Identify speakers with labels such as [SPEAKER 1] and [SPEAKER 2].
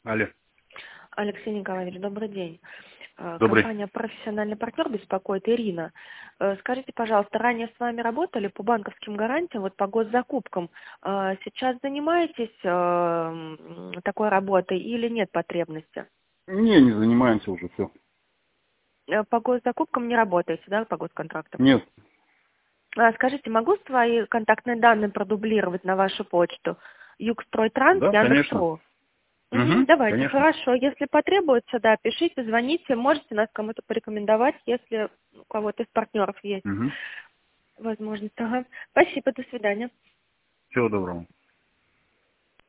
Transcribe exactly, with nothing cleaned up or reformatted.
[SPEAKER 1] Алло.
[SPEAKER 2] Алексей Николаевич, добрый день. Э,
[SPEAKER 1] Добрый.
[SPEAKER 2] Компания «Профессиональный партнер» беспокоит, Ирина. Э, Скажите, пожалуйста, ранее с вами работали по банковским гарантиям, вот по госзакупкам. Э, Сейчас занимаетесь э, м, такой работой или нет потребности?
[SPEAKER 1] Не, не занимаемся уже, все.
[SPEAKER 2] Э, По госзакупкам не работаете, да, по госконтрактам?
[SPEAKER 1] Нет.
[SPEAKER 2] А, Скажите, могу свои контактные данные продублировать на вашу почту? Югстрой-Транс,
[SPEAKER 1] Да, конечно.
[SPEAKER 2] Яндекс.ру. Мгм,
[SPEAKER 1] Угу,
[SPEAKER 2] давайте,
[SPEAKER 1] конечно.
[SPEAKER 2] хорошо. Если потребуется, да, пишите, звоните, можете нас кому-то порекомендовать, если у кого-то из партнеров есть
[SPEAKER 1] Угу.
[SPEAKER 2] возможность. Ага. Спасибо, до свидания.
[SPEAKER 1] Всего доброго.